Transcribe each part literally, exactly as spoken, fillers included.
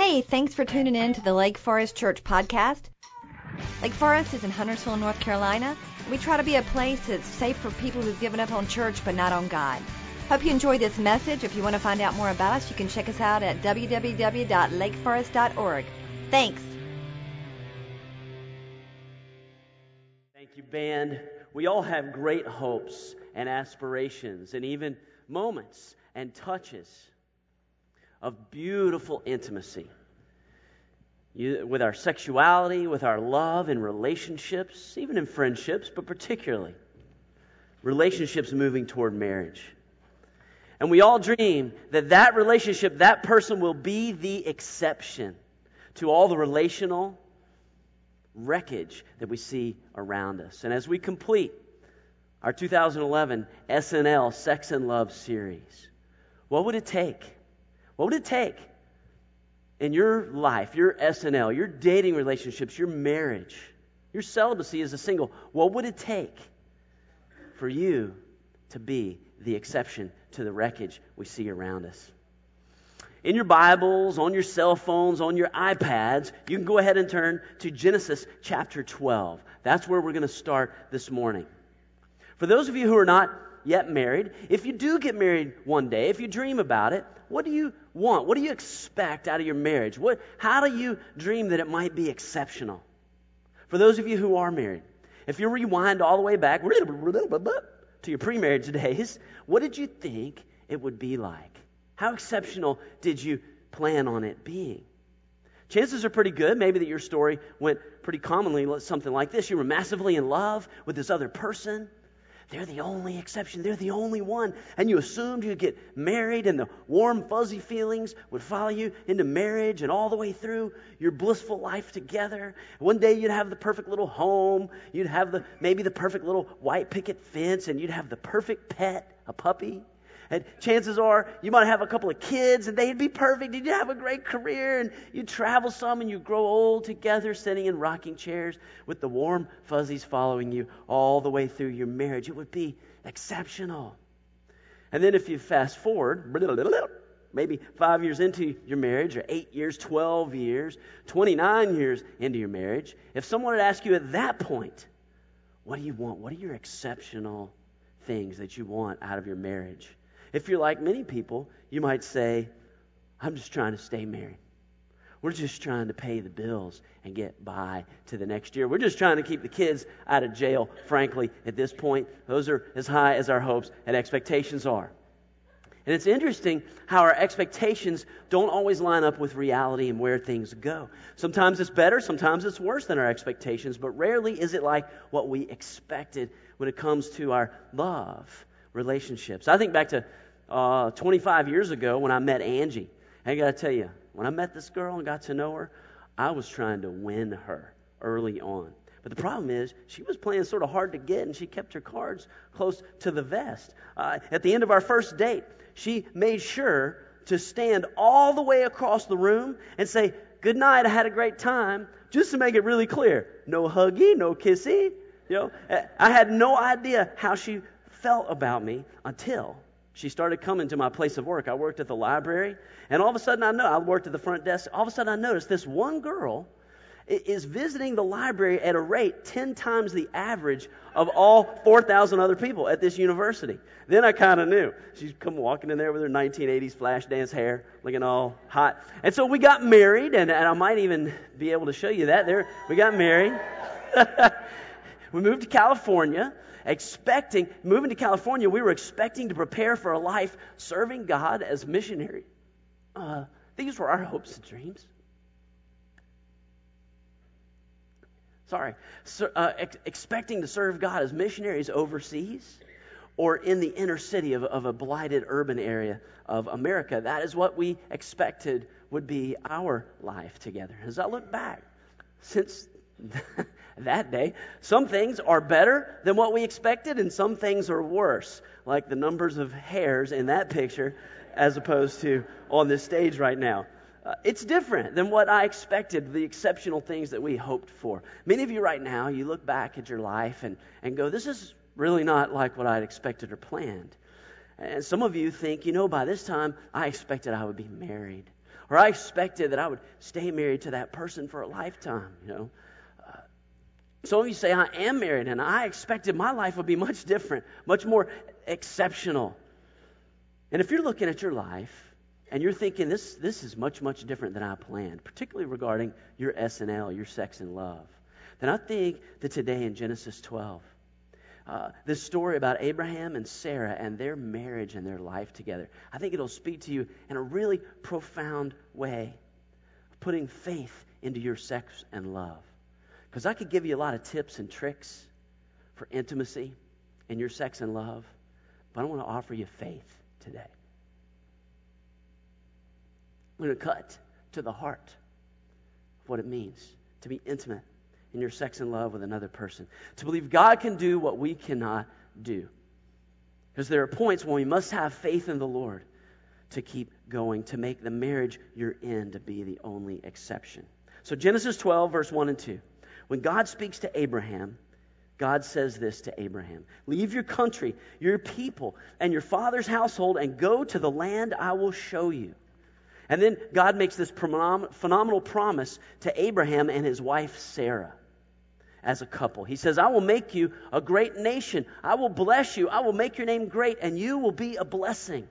Hey, thanks for tuning in to the Lake Forest Church podcast. Lake Forest is in Huntersville, North Carolina. We try to be a place that's safe for people who've given up on church but not on God. Hope you enjoy this message. If you want to find out more about us, you can check us out at w w w dot lake forest dot org. Thanks. Thank you, band. We all have great hopes and aspirations and even moments and touches of beautiful intimacy you, with our sexuality, with our love and relationships, even in friendships, but particularly relationships moving toward marriage. And we all dream that that relationship, that person will be the exception to all the relational wreckage that we see around us. And as we complete our two thousand eleven S N L Sex and Love series, what would it take? What would it take in your life, your S N L, your dating relationships, your marriage, your celibacy as a single? What would it take for you to be the exception to the wreckage we see around us? In your Bibles, on your cell phones, on your iPads, you can go ahead and turn to Genesis chapter twelve. That's where we're going to start this morning. For those of you who are not yet married, if you do get married one day, if you dream about it, what do you want? What do you expect out of your marriage? What, how do you dream that it might be exceptional? For those of you who are married, if you rewind all the way back to your pre-marriage days, what did you think it would be like? How exceptional did you plan on it being? Chances are pretty good, maybe, that your story went pretty commonly something like this. You were massively in love with this other person. They're the only exception. They're the only one. And you assumed you'd get married and the warm, fuzzy feelings would follow you into marriage and all the way through your blissful life together. One day you'd have the perfect little home. You'd have the maybe the perfect little white picket fence, and you'd have the perfect pet, a puppy. And chances are you might have a couple of kids and they'd be perfect. You'd have a great career and you'd travel some and you'd grow old together sitting in rocking chairs with the warm fuzzies following you all the way through your marriage. It would be exceptional. And then if you fast forward, maybe five years into your marriage, or eight years, twelve years, twenty-nine years into your marriage, if someone would ask you at that point, what do you want? What are your exceptional things that you want out of your marriage? If you're like many people, you might say, I'm just trying to stay married. We're just trying to pay the bills and get by to the next year. We're just trying to keep the kids out of jail, frankly, at this point. Those are as high as our hopes and expectations are. And it's interesting how our expectations don't always line up with reality and where things go. Sometimes it's better, sometimes it's worse than our expectations, but rarely is it like what we expected when it comes to our love relationships. I think back to uh, twenty-five years ago when I met Angie. I got to tell you, when I met this girl and got to know her, I was trying to win her early on. But the problem is, she was playing sort of hard to get, and she kept her cards close to the vest. Uh, at the end of our first date, she made sure to stand all the way across the room and say, "Good night, I had a great time," just to make it really clear. No huggy, no kissy. You know, I had no idea how she felt about me until she started coming to my place of work. I worked at the library, and all of a sudden I know I worked at the front desk. All of a sudden I noticed this one girl is visiting the library at a rate ten times the average of all four thousand other people at this university. Then I kind of knew. She'd come walking in there with her nineteen eighties flash dance hair, looking all hot. And so we got married, and, and I might even be able to show you that. There, we got married. We moved to California. Expecting, moving to California, we were expecting to prepare for a life serving God as missionary. Uh, these were our hopes and dreams. Sorry. So, uh, ex- expecting to serve God as missionaries overseas or in the inner city of, of a blighted urban area of America. That is what we expected would be our life together. As I look back, since that day, some things are better than what we expected, and some things are worse, like the numbers of hairs in that picture as opposed to on this stage right now. Uh, it's different than what I expected, the exceptional things that we hoped for. Many of you right now, you look back at your life and, and go, this is really not like what I'd expected or planned. And some of you think, you know, by this time, I expected I would be married. Or I expected that I would stay married to that person for a lifetime, you know. Uh, some of you say, I am married, and I expected my life would be much different, much more exceptional. And if you're looking at your life, and you're thinking, this, this is much, much different than I planned, particularly regarding your S and L, your sex and love, then I think that today in Genesis twelve, uh, this story about Abraham and Sarah and their marriage and their life together, I think it'll speak to you in a really profound way, putting faith into your sex and love. Because I could give you a lot of tips and tricks for intimacy in your sex and love, but I want to offer you faith today. I'm going to cut to the heart of what it means to be intimate in your sex and love with another person. To believe God can do what we cannot do. Because there are points when we must have faith in the Lord to keep going, to make the marriage you're in to be the only exception. So Genesis twelve, verse one and two. When God speaks to Abraham, God says this to Abraham: leave your country, your people, and your father's household, and go to the land I will show you. And then God makes this phenomenal promise to Abraham and his wife Sarah as a couple. He says, I will make you a great nation. I will bless you. I will make your name great, and you will be a blessing.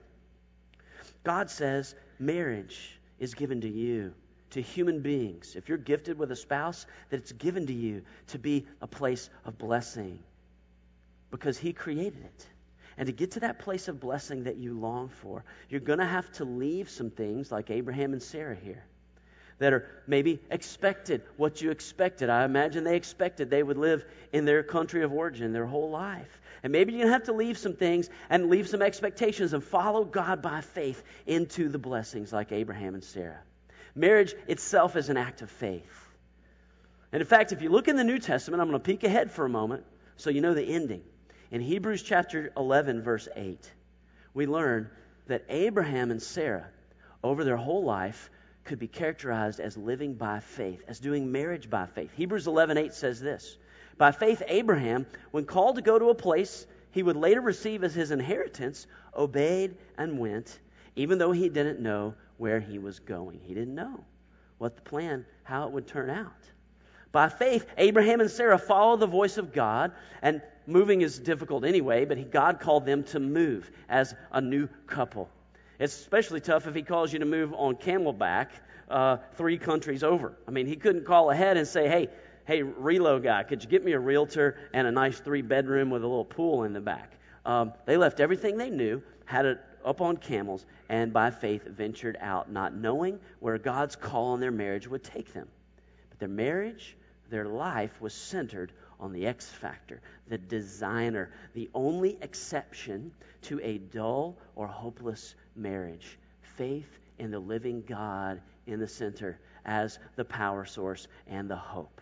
God says marriage is given to you, to human beings. If you're gifted with a spouse, that it's given to you to be a place of blessing because He created it. And to get to that place of blessing that you long for, you're going to have to leave some things like Abraham and Sarah here that are maybe expected, what you expected. I imagine they expected they would live in their country of origin their whole life. And maybe you're going to have to leave some things and leave some expectations and follow God by faith into the blessings like Abraham and Sarah. Marriage itself is an act of faith. And in fact, if you look in the New Testament, I'm going to peek ahead for a moment so you know the ending. In Hebrews chapter eleven, verse eight, we learn that Abraham and Sarah, over their whole life, could be characterized as living by faith, as doing marriage by faith. Hebrews eleven eight says this: by faith, Abraham, when called to go to a place he would later receive as his inheritance, obeyed and went, even though he didn't know where he was going. He didn't know what the plan, how it would turn out. By faith, Abraham and Sarah followed the voice of God, and moving is difficult anyway, but God called them to move as a new couple. It's especially tough if He calls you to move on camelback uh, three countries over. I mean, He couldn't call ahead and say, hey, hey, relo guy, could you get me a realtor and a nice three-bedroom with a little pool in the back? Um, they left everything they knew, had it up on camels, and by faith ventured out, not knowing where God's call on their marriage would take them. But their marriage, their life was centered on the X factor, the designer, the only exception to a dull or hopeless marriage. Faith in the living God in the center as the power source and the hope.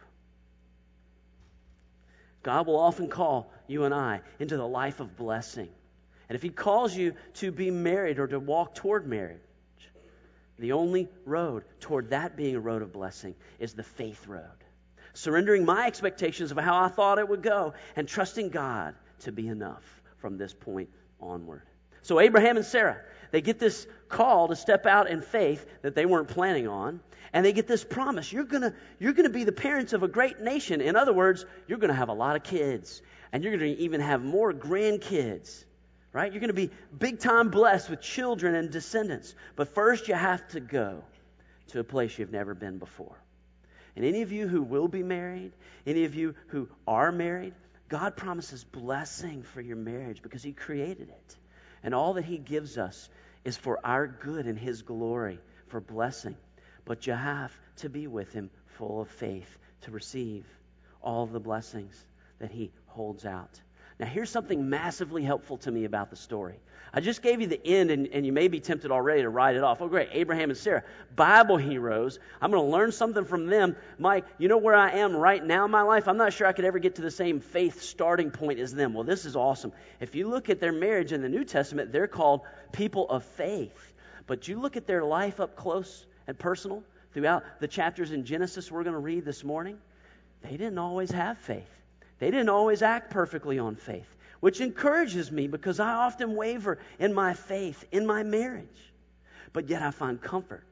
God will often call you and I into the life of blessing. And if He calls you to be married or to walk toward marriage, the only road toward that being a road of blessing is the faith road. Surrendering my expectations of how I thought it would go and trusting God to be enough from this point onward. So Abraham and Sarah, they get this call to step out in faith that they weren't planning on, and they get this promise: you're gonna you're gonna be the parents of a great nation. In other words, you're gonna have a lot of kids, and you're gonna even have more grandkids. Right? You're gonna be big time blessed with children and descendants. But first, you have to go to a place you've never been before. And any of you who will be married, any of you who are married, God promises blessing for your marriage because He created it. And all that He gives us is for our good and His glory, for blessing. But you have to be with Him full of faith to receive all of the blessings that He holds out. Now, here's something massively helpful to me about the story. I just gave you the end, and, and you may be tempted already to write it off. Oh, great, Abraham and Sarah, Bible heroes. I'm going to learn something from them. Mike, you know where I am right now in my life? I'm not sure I could ever get to the same faith starting point as them. Well, this is awesome. If you look at their marriage in the New Testament, they're called people of faith. But you look at their life up close and personal throughout the chapters in Genesis we're going to read this morning, they didn't always have faith. They didn't always act perfectly on faith, which encourages me because I often waver in my faith, in my marriage. But yet I find comfort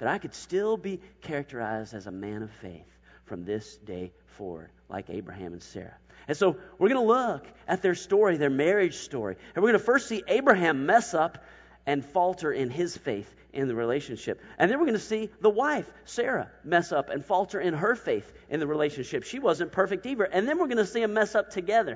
that I could still be characterized as a man of faith from this day forward, like Abraham and Sarah. And so we're going to look at their story, their marriage story. And we're going to first see Abraham mess up and falter in his faith in the relationship. And then we're going to see the wife, Sarah, mess up and falter in her faith in the relationship. She wasn't perfect either. And then we're going to see them mess up together.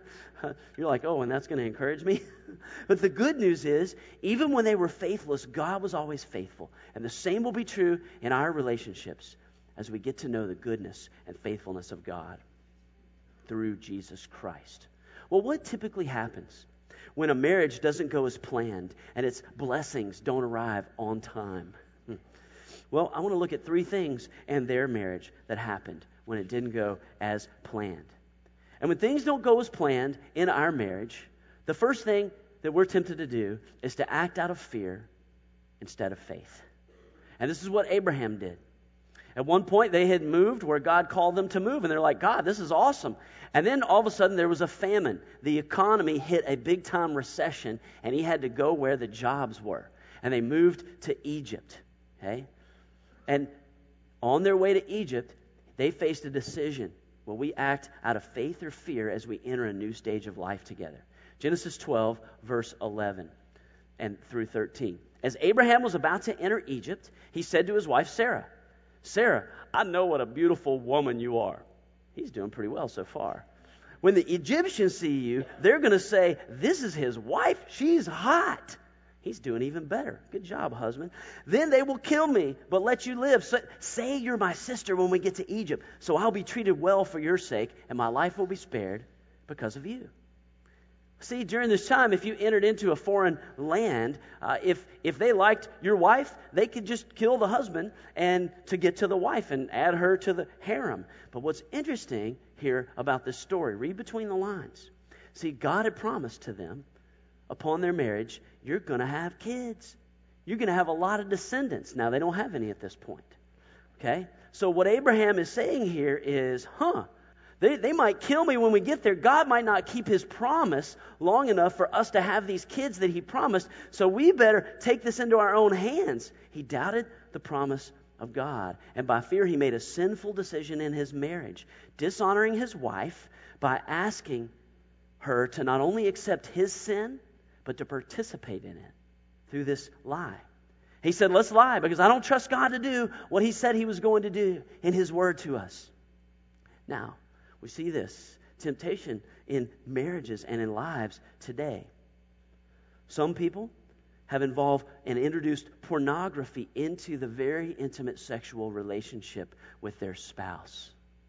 You're like, oh, and that's going to encourage me? But the good news is, even when they were faithless, God was always faithful. And the same will be true in our relationships as we get to know the goodness and faithfulness of God through Jesus Christ. Well, what typically happens when a marriage doesn't go as planned and its blessings don't arrive on time? Well, I want to look at three things in their marriage that happened when it didn't go as planned. And when things don't go as planned in our marriage, the first thing that we're tempted to do is to act out of fear instead of faith. And this is what Abraham did. At one point, they had moved where God called them to move, and they're like, God, this is awesome. And then all of a sudden, there was a famine. The economy hit a big-time recession, and he had to go where the jobs were. And they moved to Egypt, okay? And on their way to Egypt, they faced a decision. Will we act out of faith or fear as we enter a new stage of life together? Genesis twelve, verse eleven and through thirteen. As Abraham was about to enter Egypt, he said to his wife Sarah, Sarah, I know what a beautiful woman you are. He's doing pretty well so far. When the Egyptians see you, they're going to say, this is his wife. She's hot. He's doing even better. Good job, husband. Then they will kill me, but let you live. So, say you're my sister when we get to Egypt, so I'll be treated well for your sake, and my life will be spared because of you. See, during this time, if you entered into a foreign land, uh, if if they liked your wife, they could just kill the husband and to get to the wife and add her to the harem. But what's interesting here about this story, read between the lines. See, God had promised to them, upon their marriage, you're going to have kids. You're going to have a lot of descendants. Now, they don't have any at this point. Okay? So what Abraham is saying here is, huh, They, they might kill me when we get there. God might not keep his promise long enough for us to have these kids that he promised, so we better take this into our own hands. He doubted the promise of God, and by fear he made a sinful decision in his marriage, dishonoring his wife by asking her to not only accept his sin, but to participate in it through this lie. He said, let's lie, because I don't trust God to do what he said he was going to do in his word to us. Now, we see this temptation in marriages and in lives today. Some people have involved and introduced pornography into the very intimate sexual relationship with their spouse.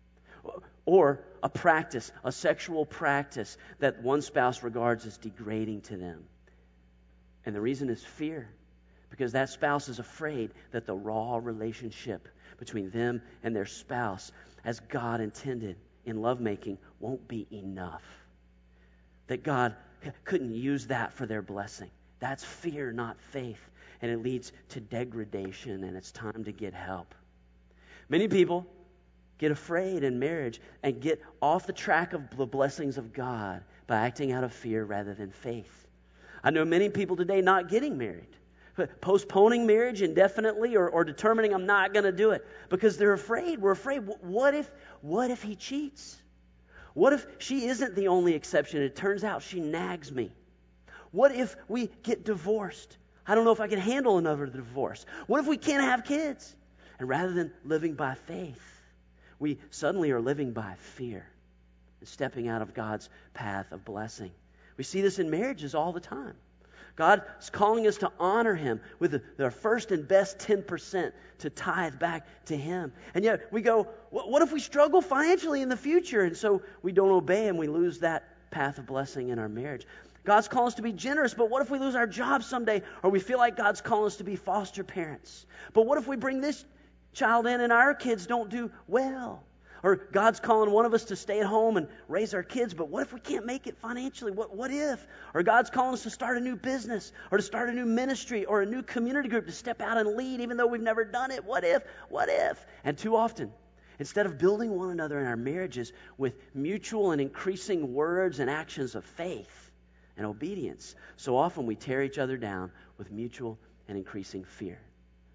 Or a practice, a sexual practice that one spouse regards as degrading to them. And the reason is fear. Because that spouse is afraid that the raw relationship between them and their spouse, as God intended in lovemaking, won't be enough. That God couldn't use that for their blessing. That's fear, not faith. And it leads to degradation, and it's time to get help. Many people get afraid in marriage and get off the track of the blessings of God by acting out of fear rather than faith. I know many people today not getting married, postponing marriage indefinitely or, or determining I'm not going to do it because they're afraid. We're afraid. What if, what if he cheats? What if she isn't the only exception? It turns out she nags me. What if we get divorced? I don't know if I can handle another divorce. What if we can't have kids? And rather than living by faith, we suddenly are living by fear and stepping out of God's path of blessing. We see this in marriages all the time. God is calling us to honor him with the, the first and best ten percent to tithe back to him. And yet we go, what if we struggle financially in the future? And so we don't obey and we lose that path of blessing in our marriage. God's calling us to be generous, but what if we lose our job someday? Or we feel like God's calling us to be foster parents. But what if we bring this child in and our kids don't do well? Or God's calling one of us to stay at home and raise our kids, but what if we can't make it financially? What, what if? Or God's calling us to start a new business or to start a new ministry or a new community group to step out and lead even though we've never done it. What if? What if? And too often, instead of building one another in our marriages with mutual and increasing words and actions of faith and obedience, so often we tear each other down with mutual and increasing fear.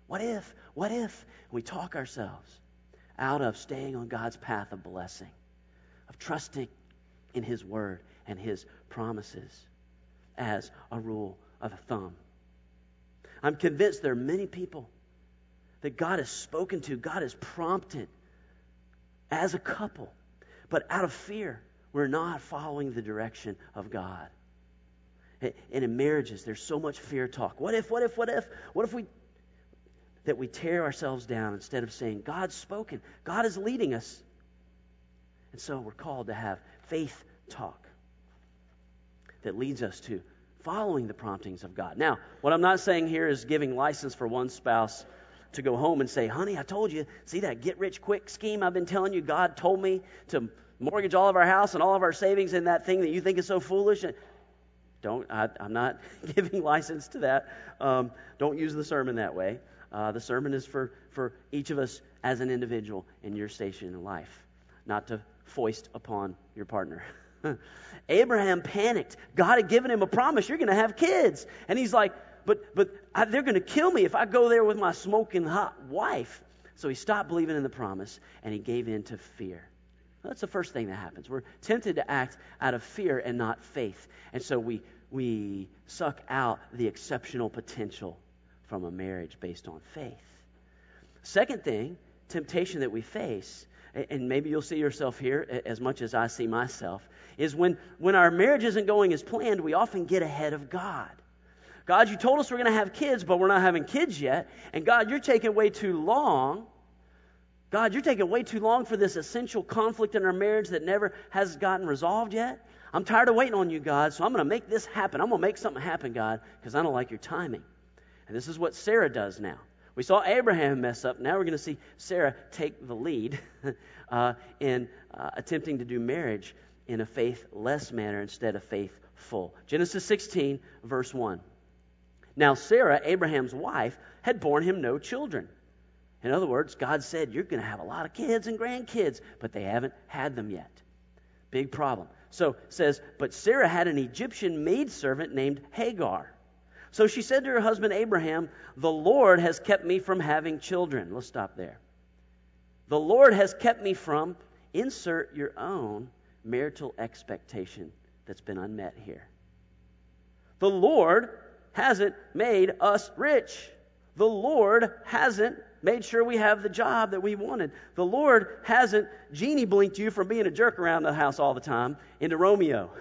What if? What if? And we talk ourselves out of staying on God's path of blessing, of trusting in His Word and His promises as a rule of thumb. I'm convinced there are many people that God has spoken to, God has prompted as a couple, but out of fear, we're not following the direction of God. And in marriages, there's so much fear talk. What if, what if, what if, what if we, that we tear ourselves down instead of saying, God's spoken, God is leading us. And so we're called to have faith talk that leads us to following the promptings of God. Now, what I'm not saying here is giving license for one spouse to go home and say, honey, I told you, see that get-rich-quick scheme I've been telling you? God told me to mortgage all of our house and all of our savings in that thing that you think is so foolish. Don't, I, I'm not giving license to that. Um, don't use the sermon that way. Uh, the sermon is for, for each of us as an individual in your station in life, not to foist upon your partner. Abraham panicked. God had given him a promise, you're going to have kids. And he's like, but but I, they're going to kill me if I go there with my smoking hot wife. So he stopped believing in the promise, and he gave in to fear. That's the first thing that happens. We're tempted to act out of fear and not faith. And so we we suck out the exceptional potential from a marriage based on faith. Second thing, temptation that we face, and maybe you'll see yourself here as much as I see myself, is when, when our marriage isn't going as planned, we often get ahead of God. God, you told us we're going to have kids, but we're not having kids yet. And God, you're taking way too long. God, you're taking way too long for this essential conflict in our marriage that never has gotten resolved yet. I'm tired of waiting on you, God, so I'm going to make this happen. I'm going to make something happen, God, because I don't like your timing. And this is what Sarah does now. We saw Abraham mess up. Now we're going to see Sarah take the lead uh, in uh, attempting to do marriage in a faithless manner instead of faithful. Genesis sixteen, verse one. Now Sarah, Abraham's wife, had borne him no children. In other words, God said, you're going to have a lot of kids and grandkids, but they haven't had them yet. Big problem. So it says, but Sarah had an Egyptian maidservant named Hagar. So she said to her husband Abraham, the Lord has kept me from having children. Let's stop there. The Lord has kept me from, insert your own marital expectation that's been unmet here. The Lord hasn't made us rich. The Lord hasn't made sure we have the job that we wanted. The Lord hasn't genie blinked you from being a jerk around the house all the time into Romeo.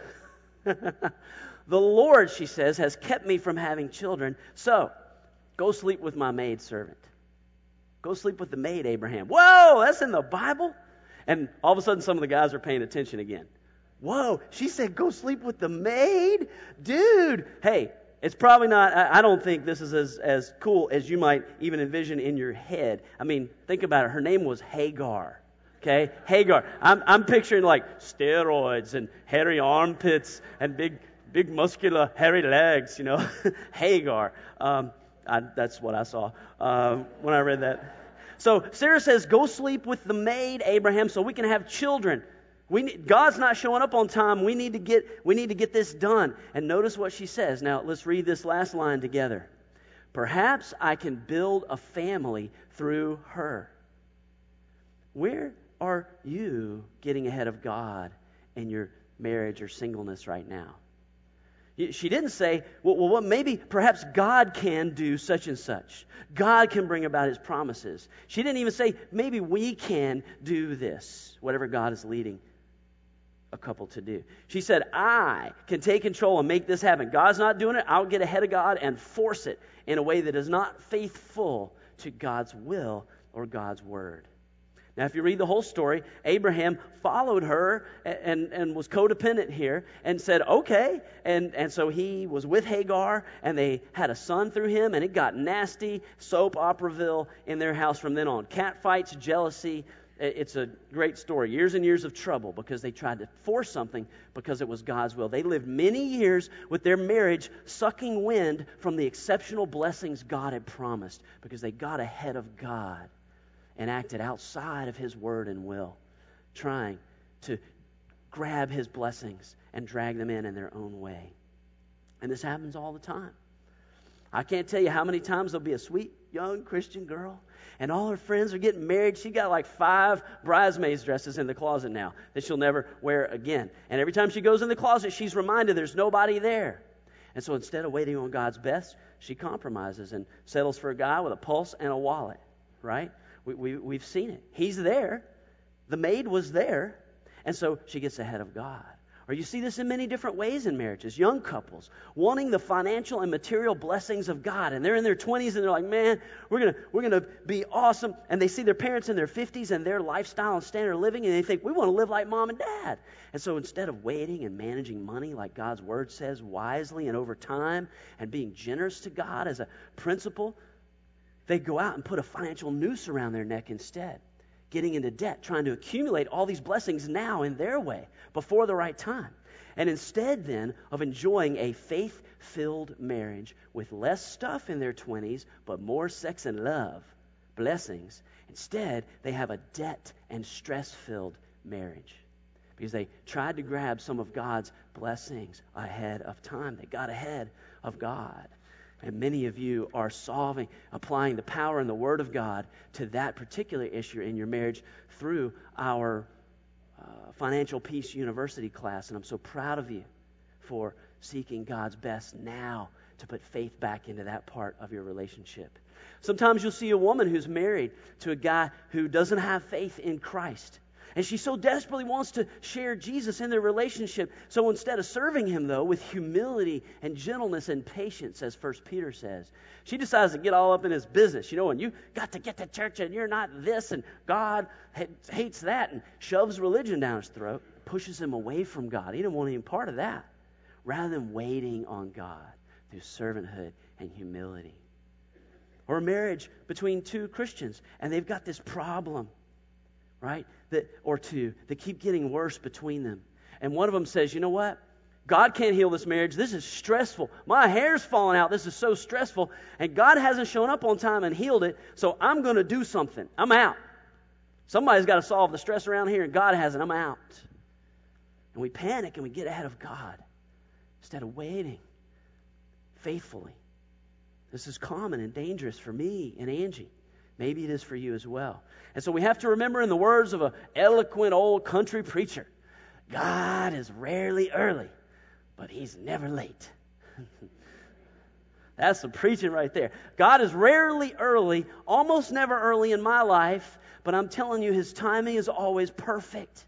The Lord, she says, has kept me from having children. So, go sleep with my maidservant. Go sleep with the maid, Abraham. Whoa, that's in the Bible? And all of a sudden, some of the guys are paying attention again. Whoa, she said go sleep with the maid? Dude, hey, it's probably not, I don't think this is as, as cool as you might even envision in your head. I mean, think about it. Her name was Hagar. Okay, Hagar. I'm, I'm picturing like steroids and hairy armpits and big Big muscular, hairy legs, you know. Hagar. Um, I, that's what I saw um, when I read that. So Sarah says, go sleep with the maid, Abraham, so we can have children. We need, God's not showing up on time. We need to get we need to get this done. And notice what she says. Now, let's read this last line together. Perhaps I can build a family through her. Where are you getting ahead of God in your marriage or singleness right now? She didn't say, well, well, maybe perhaps God can do such and such. God can bring about His promises. She didn't even say, maybe we can do this, whatever God is leading a couple to do. She said, I can take control and make this happen. God's not doing it. I'll get ahead of God and force it in a way that is not faithful to God's will or God's word. Now, if you read the whole story, Abraham followed her and, and, and was codependent here and said, okay. And, and so he was with Hagar, and they had a son through him, and it got nasty, soap operaville in their house from then on. Cat fights, jealousy. It's a great story. Years and years of trouble because they tried to force something because it was God's will. They lived many years with their marriage sucking wind from the exceptional blessings God had promised because they got ahead of God and acted outside of His word and will, trying to grab His blessings and drag them in in their own way. And this happens all the time. I can't tell you how many times there'll be a sweet young Christian girl, and all her friends are getting married. She got like five bridesmaids dresses in the closet now that she'll never wear again. And every time she goes in the closet, she's reminded there's nobody there. And so instead of waiting on God's best, she compromises and settles for a guy with a pulse and a wallet, right? We, we, we've seen it. He's there. The maid was there. And so she gets ahead of God. Or you see this in many different ways in marriages. Young couples wanting the financial and material blessings of God. And they're in their twenties and they're like, man, we're going to we're gonna be awesome. And they see their parents in their fifties and their lifestyle and standard of living. And they think, we want to live like mom and dad. And so instead of waiting and managing money like God's word says wisely and over time and being generous to God as a principle, they go out and put a financial noose around their neck instead. Getting into debt, trying to accumulate all these blessings now in their way, before the right time. And instead then of enjoying a faith-filled marriage with less stuff in their twenties, but more sex and love, blessings, instead they have a debt and stress-filled marriage. Because they tried to grab some of God's blessings ahead of time. They got ahead of God. And many of you are solving, applying the power and the Word of God to that particular issue in your marriage through our uh, Financial Peace University class. And I'm so proud of you for seeking God's best now to put faith back into that part of your relationship. Sometimes you'll see a woman who's married to a guy who doesn't have faith in Christ. And she so desperately wants to share Jesus in their relationship. So instead of serving him, though, with humility and gentleness and patience, as First Peter says, she decides to get all up in his business. You know, and you got to get to church and you're not this and God hates that, and shoves religion down his throat, pushes him away from God. He didn't want any part of that. Rather than waiting on God through servanthood and humility. Or a marriage between two Christians and they've got this problem. Right? That, or two, that keep getting worse between them. And one of them says, you know what? God can't heal this marriage. This is stressful. My hair's falling out. This is so stressful. And God hasn't shown up on time and healed it, so I'm going to do something. I'm out. Somebody's got to solve the stress around here, and God hasn't. I'm out. And we panic and we get ahead of God instead of waiting faithfully. This is common and dangerous for me and Angie. Maybe it is for you as well. And so we have to remember, in the words of an eloquent old country preacher, God is rarely early, but he's never late. That's some preaching right there. God is rarely early, almost never early in my life, but I'm telling you, his timing is always perfect.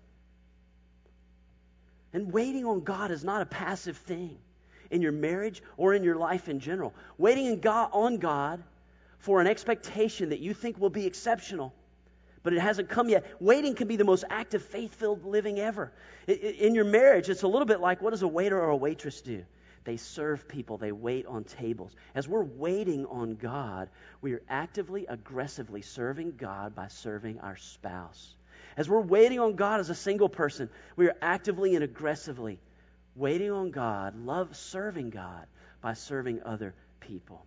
And waiting on God is not a passive thing in your marriage or in your life in general. Waiting in God, on God for an expectation that you think will be exceptional, but it hasn't come yet. Waiting can be the most active, faith-filled living ever. In your marriage, it's a little bit like, what does a waiter or a waitress do? They serve people. They wait on tables. As we're waiting on God, we are actively, aggressively serving God by serving our spouse. As we're waiting on God as a single person, we are actively and aggressively waiting on God, love serving God by serving other people.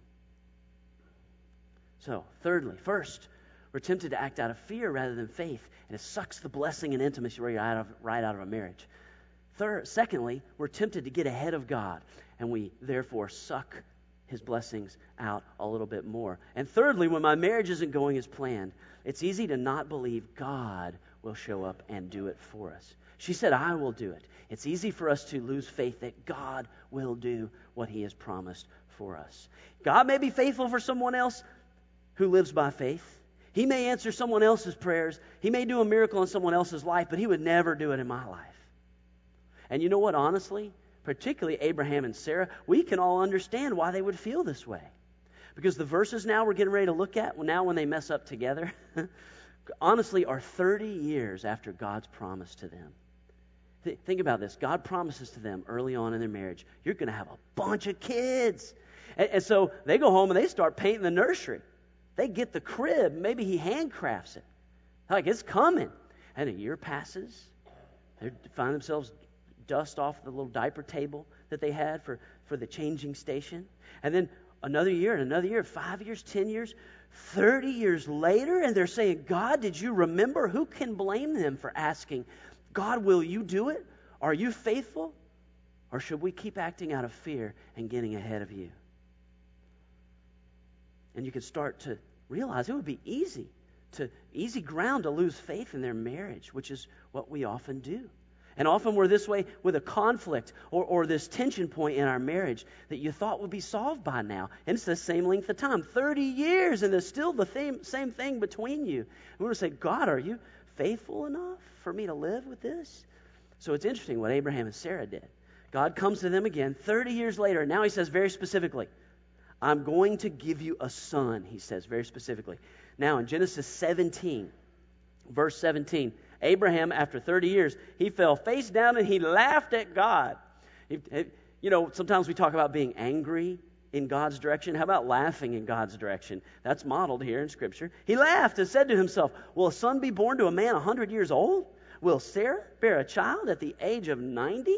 So, thirdly, first, we're tempted to act out of fear rather than faith, and it sucks the blessing and intimacy right out of, right out of a marriage. Third, secondly, we're tempted to get ahead of God, and we therefore suck his blessings out a little bit more. And thirdly, when my marriage isn't going as planned, it's easy to not believe God will show up and do it for us. She said, I will do it. It's easy for us to lose faith that God will do what he has promised for us. God may be faithful for someone else who lives by faith. He may answer someone else's prayers. He may do a miracle in someone else's life, but he would never do it in my life. And you know what, honestly, particularly Abraham and Sarah, we can all understand why they would feel this way. Because the verses now we're getting ready to look at, now when they mess up together, honestly are thirty years after God's promise to them. Th- think about this. God promises to them early on in their marriage, you're going to have a bunch of kids. And, and so they go home and they start painting the nursery. They get the crib. Maybe he handcrafts it. Like, it's coming. And a year passes. They find themselves dust off the little diaper table that they had for, for the changing station. And then another year and another year, five years, ten years, thirty years later, and they're saying, God, did you remember? Who can blame them for asking, God, will you do it? Are you faithful? Or should we keep acting out of fear and getting ahead of you? And you could start to realize it would be easy to easy ground to lose faith in their marriage, which is what we often do. And often we're this way with a conflict or, or this tension point in our marriage that you thought would be solved by now. And it's the same length of time, thirty years, and there's still the same, same thing between you. And we're going to say, God, are you faithful enough for me to live with this? So it's interesting what Abraham and Sarah did. God comes to them again thirty years later, and now he says very specifically, I'm going to give you a son, he says very specifically. Now in Genesis seventeen, verse seventeen, Abraham, after thirty years, he fell face down and he laughed at God. He, he, you know, sometimes we talk about being angry in God's direction. How about laughing in God's direction? That's modeled here in Scripture. He laughed and said to himself, will a son be born to a man one hundred years old? Will Sarah bear a child at the age of ninety?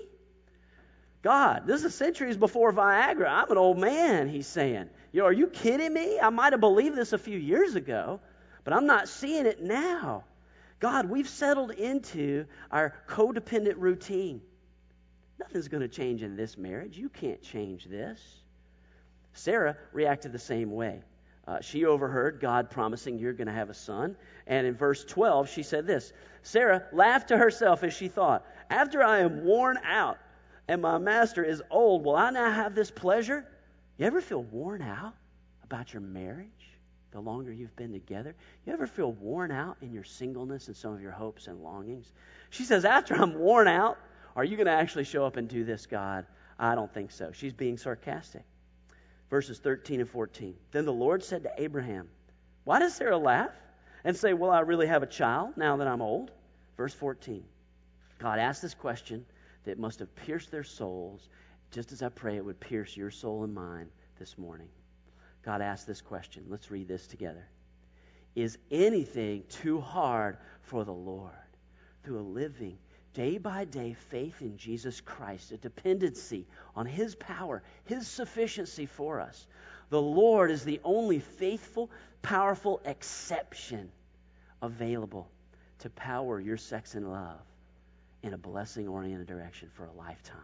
God, this is centuries before Viagra. I'm an old man, he's saying. You know, are you kidding me? I might have believed this a few years ago, but I'm not seeing it now. God, we've settled into our codependent routine. Nothing's going to change in this marriage. You can't change this. Sarah reacted the same way. Uh, she overheard God promising you're going to have a son. And in verse twelve, she said this, Sarah laughed to herself as she thought, after I am worn out and my master is old, will I now have this pleasure? You ever feel worn out about your marriage? The longer you've been together, you ever feel worn out in your singleness and some of your hopes and longings? She says, after I'm worn out, are you going to actually show up and do this, God? I don't think so. She's being sarcastic. Verses thirteen and fourteen. Then the Lord said to Abraham, why does Sarah laugh and say, will I really have a child now that I'm old? Verse fourteen. God asked this question that must have pierced their souls, just as I pray it would pierce your soul and mine this morning. God asked this question. Let's read this together. Is anything too hard for the Lord? Through a living, day-by-day faith in Jesus Christ, a dependency on His power, His sufficiency for us. The Lord is the only faithful, powerful exception available to power your sex and love in a blessing-oriented direction for a lifetime.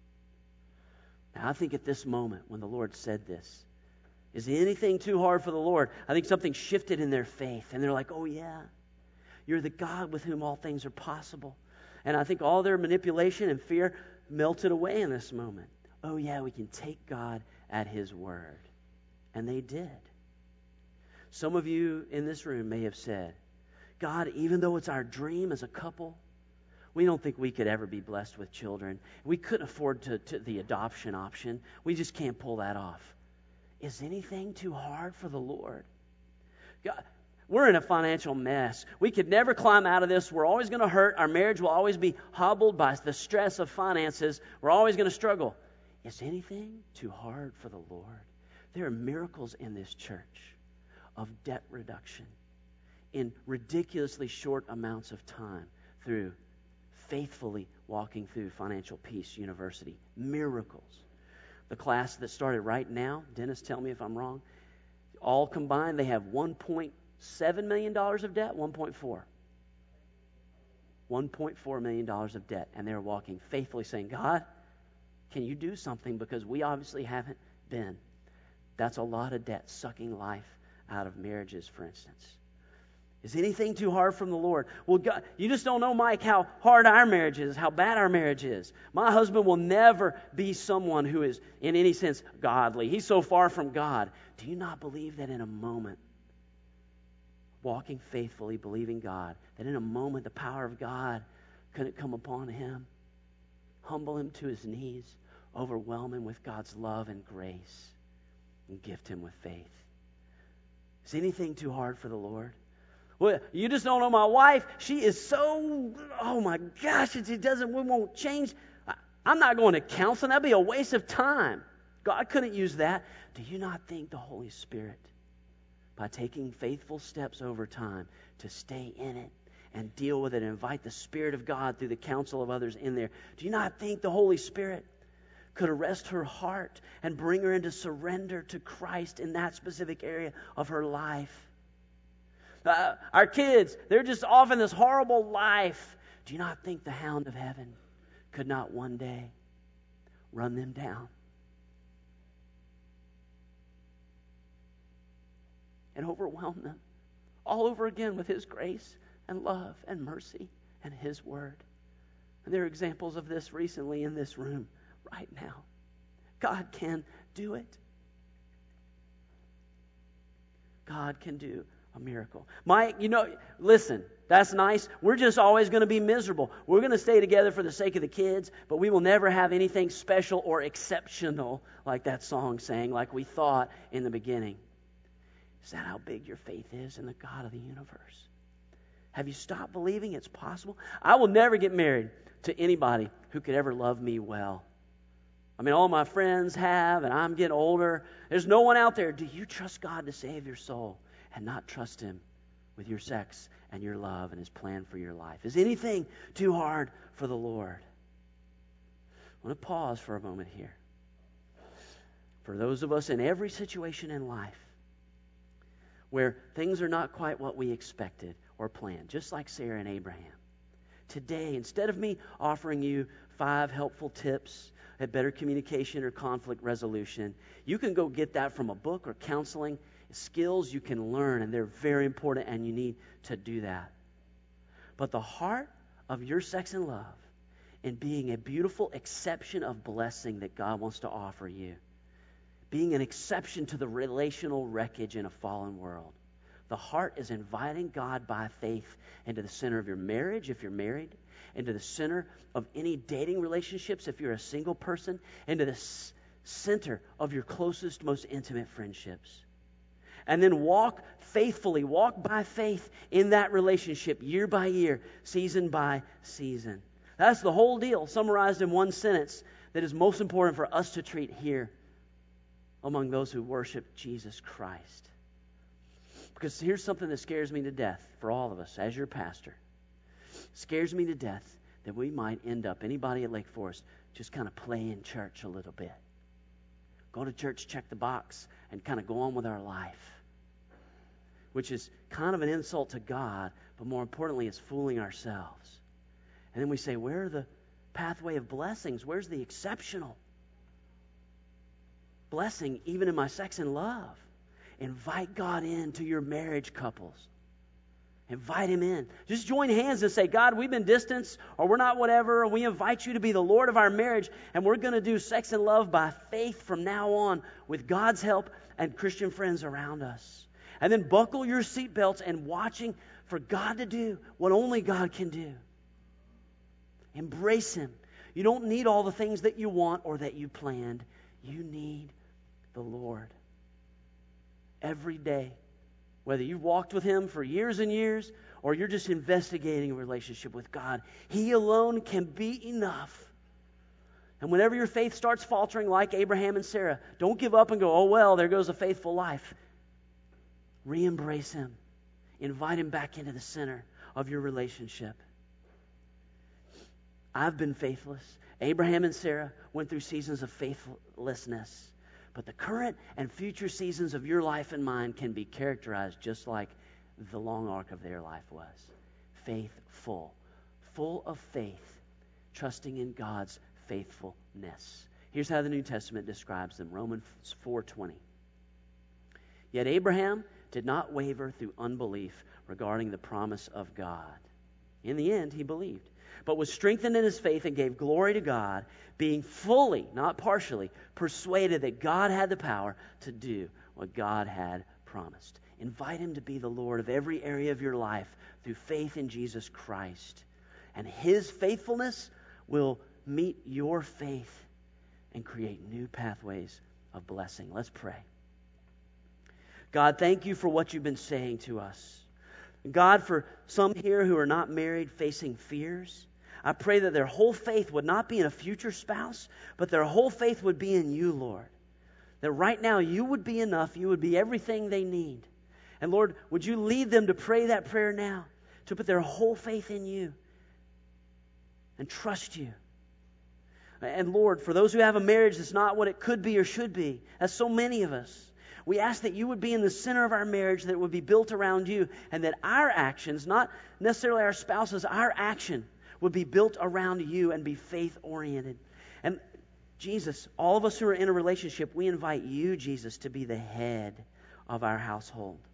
Now, I think at this moment when the Lord said this, is anything too hard for the Lord? I think something shifted in their faith, and they're like, oh yeah, you're the God with whom all things are possible. And I think all their manipulation and fear melted away in this moment. Oh yeah, we can take God at His word. And they did. Some of you in this room may have said, God, even though it's our dream as a couple, we don't think we could ever be blessed with children. We couldn't afford to, to the adoption option. We just can't pull that off. Is anything too hard for the Lord? God, we're in a financial mess. We could never climb out of this. We're always going to hurt. Our marriage will always be hobbled by the stress of finances. We're always going to struggle. Is anything too hard for the Lord? There are miracles in this church of debt reduction in ridiculously short amounts of time through faithfully walking through Financial Peace University. Miracles. The class that started right now, Dennis, tell me if I'm wrong, all combined, they have one point seven million dollars of debt, one point four. one point four million dollars of debt. And they're walking faithfully saying, God, can you do something? Because we obviously haven't been. That's a lot of debt, sucking life out of marriages, for instance. Is anything too hard from the Lord? Well, God, you just don't know, Mike, how hard our marriage is, how bad our marriage is. My husband will never be someone who is, in any sense, godly. He's so far from God. Do you not believe that in a moment, walking faithfully, believing God, that in a moment the power of God couldn't come upon him, humble him to his knees, overwhelm him with God's love and grace, and gift him with faith? Is anything too hard for the Lord? Well, you just don't know my wife. She is so, oh my gosh, it doesn't, we won't change. I'm not going to counseling. That'd be a waste of time. God couldn't use that. Do you not think the Holy Spirit, by taking faithful steps over time to stay in it and deal with it and invite the Spirit of God through the counsel of others in there, do you not think the Holy Spirit could arrest her heart and bring her into surrender to Christ in that specific area of her life? Uh, our kids, they're just off in this horrible life. Do you not think the hound of heaven could not one day run them down? and overwhelm them all over again with His grace and love and mercy and His word. And there are examples of this recently in this room right now. God can do it. God can do a miracle. Mike, you know, listen, that's nice. We're just always going to be miserable. We're going to stay together for the sake of the kids, but we will never have anything special or exceptional like that song sang, like we thought in the beginning. Is that how big your faith is in the God of the universe? Have you stopped believing it's possible? I will never get married to anybody who could ever love me well. I mean, all my friends have, and I'm getting older. There's no one out there. Do you trust God to save your soul and not trust Him with your sex and your love and His plan for your life? Is anything too hard for the Lord? I want to pause for a moment here. For those of us in every situation in life where things are not quite what we expected or planned, just like Sarah and Abraham, today, instead of me offering you five helpful tips at better communication or conflict resolution, you can go get that from a book or counseling, skills you can learn, and they're very important, and you need to do that. But the heart of your sex and love in being a beautiful exception of blessing that God wants to offer you, being an exception to the relational wreckage in a fallen world, the heart is inviting God by faith into the center of your marriage if you're married, into the center of any dating relationships if you're a single person, into the s- center of your closest, most intimate friendships. And then walk faithfully, walk by faith in that relationship year by year, season by season. That's the whole deal summarized in one sentence that is most important for us to treat here among those who worship Jesus Christ. Because here's something that scares me to death for all of us as your pastor. It scares me to death that we might end up, anybody at Lake Forest, just kind of playing church a little bit. Go to church, check the box, and kind of go on with our life. Which is kind of an insult to God, but more importantly, it's fooling ourselves. And then we say, where are the pathway of blessings? Where's the exceptional blessing even in my sex and love? Invite God into your marriage, couples. Invite Him in. Just join hands and say, God, we've been distanced, or we're not whatever, or we invite you to be the Lord of our marriage, and we're going to do sex and love by faith from now on with God's help and Christian friends around us. And then buckle your seatbelts and watching for God to do what only God can do. Embrace Him. You don't need all the things that you want or that you planned. You need the Lord. Every day. Whether you've walked with Him for years and years or you're just investigating a relationship with God, He alone can be enough. And whenever your faith starts faltering like Abraham and Sarah, don't give up and go, oh well, there goes a faithful life. Re-embrace Him. Invite Him back into the center of your relationship. I've been faithless. Abraham and Sarah went through seasons of faithlessness. But the current and future seasons of your life and mine can be characterized just like the long arc of their life was. Faithful. Full of faith. Trusting in God's faithfulness. Here's how the New Testament describes them. Romans four twenty. Yet Abraham did not waver through unbelief regarding the promise of God. In the end, he believed, but was strengthened in his faith and gave glory to God, being fully, not partially, persuaded that God had the power to do what God had promised. Invite Him to be the Lord of every area of your life through faith in Jesus Christ. And His faithfulness will meet your faith and create new pathways of blessing. Let's pray. God, thank You for what You've been saying to us. God, for some here who are not married facing fears, I pray that their whole faith would not be in a future spouse, but their whole faith would be in You, Lord. That right now You would be enough. You would be everything they need. And Lord, would You lead them to pray that prayer now, to put their whole faith in You and trust You. And Lord, for those who have a marriage that's not what it could be or should be, as so many of us, we ask that You would be in the center of our marriage, that it would be built around You, and that our actions, not necessarily our spouses, our action would be built around You and be faith-oriented. And Jesus, all of us who are in a relationship, we invite You, Jesus, to be the head of our household.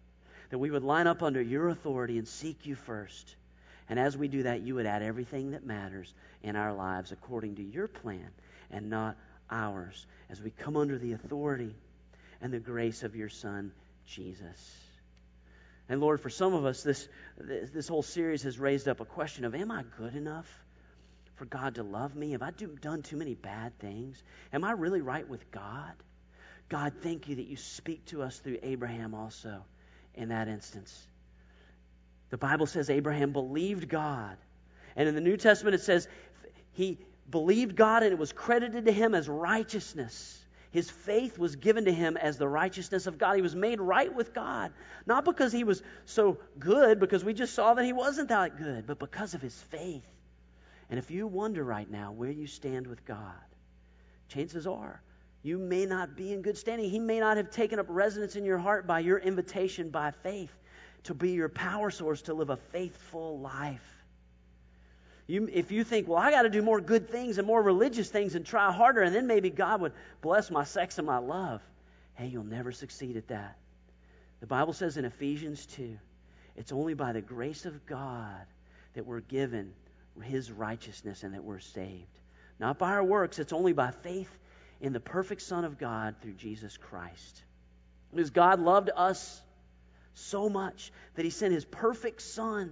that we would line up under your authority and seek you first. And as we do that, you would add everything that matters in our lives according to your plan and not ours, as we come under the authority and the grace of your Son, Jesus. And Lord, for some of us, this, this whole series has raised up a question of, am I good enough for God to love me? Have I do, done too many bad things? Am I really right with God? God, thank you that you speak to us through Abraham also in that instance. The Bible says Abraham believed God. And in the New Testament it says he believed God and it was credited to him as righteousness. His faith was given to him as the righteousness of God. He was made right with God. Not because he was so good, because we just saw that he wasn't that good, but because of his faith. And if you wonder right now where you stand with God, chances are you may not be in good standing. He may not have taken up residence in your heart by your invitation by faith to be your power source to live a faithful life. You, if you think, well, I got to do more good things and more religious things and try harder, and then maybe God would bless my sex and my love. Hey, you'll never succeed at that. The Bible says in Ephesians two, it's only by the grace of God that we're given His righteousness and that we're saved. Not by our works. It's only by faith in the perfect Son of God through Jesus Christ. Because God loved us so much that He sent His perfect Son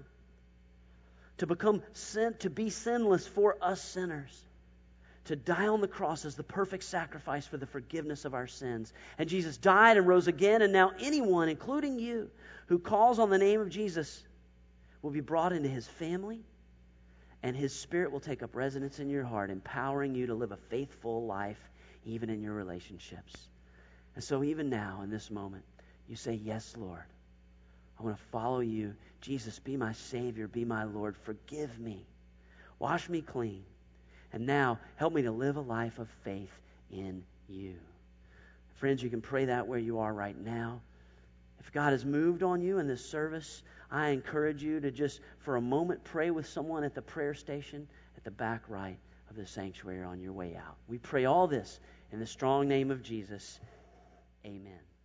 to become sin, to be sinless for us sinners, to die on the cross as the perfect sacrifice for the forgiveness of our sins. And Jesus died and rose again, and now anyone, including you, who calls on the name of Jesus will be brought into His family, and His Spirit will take up residence in your heart, empowering you to live a faithful life even in your relationships. And so even now, in this moment, you say, yes, Lord, I want to follow you. Jesus, be my Savior, be my Lord. Forgive me. Wash me clean. And now, help me to live a life of faith in you. Friends, you can pray that where you are right now. If God has moved on you in this service, I encourage you to just, for a moment, pray with someone at the prayer station at the back right of the sanctuary on your way out. We pray all this in the strong name of Jesus. Amen.